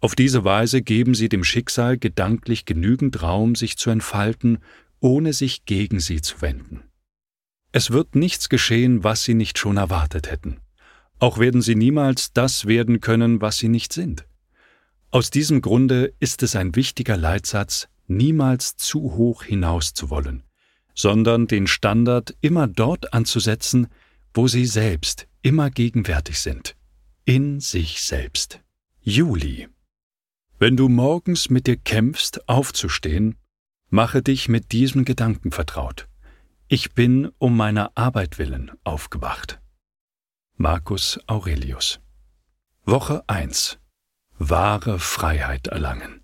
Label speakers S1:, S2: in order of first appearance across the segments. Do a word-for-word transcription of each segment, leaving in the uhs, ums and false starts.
S1: Auf diese Weise geben sie dem Schicksal gedanklich genügend Raum, sich zu entfalten, ohne sich gegen sie zu wenden. Es wird nichts geschehen, was sie nicht schon erwartet hätten. Auch werden sie niemals das werden können, was sie nicht sind. Aus diesem Grunde ist es ein wichtiger Leitsatz, niemals zu hoch hinaus zu wollen, sondern den Standard immer dort anzusetzen, wo sie selbst immer gegenwärtig sind, in sich selbst. Juli. Wenn du morgens mit dir kämpfst, aufzustehen, mache dich mit diesem Gedanken vertraut. Ich bin um meiner Arbeit willen aufgewacht. Marcus Aurelius. Woche eins. Wahre Freiheit erlangen.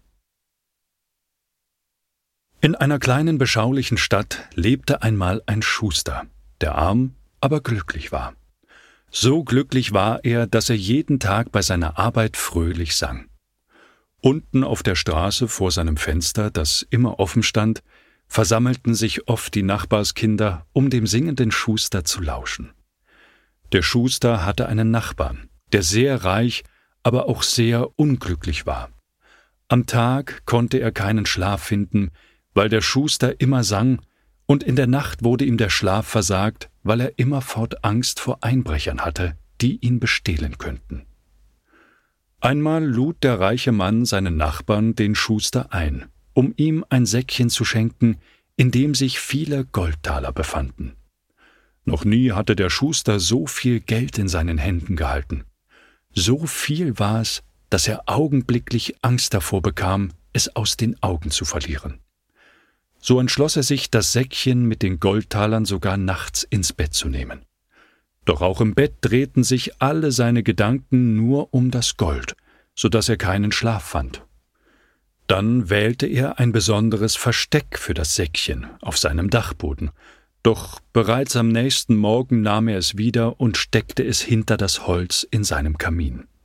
S1: In einer kleinen beschaulichen Stadt lebte einmal ein Schuster, der arm, aber glücklich war. So glücklich war er, dass er jeden Tag bei seiner Arbeit fröhlich sang. Unten auf der Straße vor seinem Fenster, das immer offen stand, versammelten sich oft die Nachbarskinder, um dem singenden Schuster zu lauschen. Der Schuster hatte einen Nachbarn, der sehr reich, aber auch sehr unglücklich war. Am Tag konnte er keinen Schlaf finden, weil der Schuster immer sang, und in der Nacht wurde ihm der Schlaf versagt, weil er immerfort Angst vor Einbrechern hatte, die ihn bestehlen könnten. Einmal lud der reiche Mann seinen Nachbarn, den Schuster, ein, um ihm ein Säckchen zu schenken, in dem sich viele Goldtaler befanden. Noch nie hatte der Schuster so viel Geld in seinen Händen gehalten. So viel war es, dass er augenblicklich Angst davor bekam, es aus den Augen zu verlieren. So entschloss er sich, das Säckchen mit den Goldtalern sogar nachts ins Bett zu nehmen. Doch auch im Bett drehten sich alle seine Gedanken nur um das Gold, so dass er keinen Schlaf fand. Dann wählte er ein besonderes Versteck für das Säckchen auf seinem Dachboden, doch bereits am nächsten Morgen nahm er es wieder und steckte es hinter das Holz in seinem Kamin.